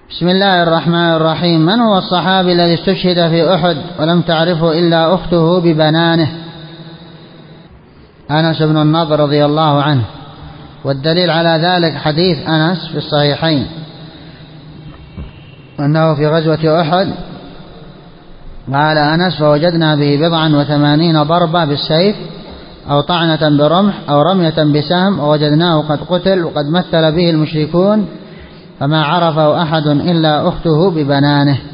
بسم الله الرحمن الرحيم. من هو الصحابي الذي استشهد في أحد ولم تعرفه إلا أخته ببنانه؟ أنس بن النضر رضي الله عنه، والدليل على ذلك حديث أنس في الصحيحين أنه في غزوة أحد قال أنس: فوجدنا به 87 ضربة بالسيف أو طعنة برمح أو رمية بسهم، ووجدناه قد قتل وقد مثل به المشركون، فما عرفه أحد إلا أخته ببنانه.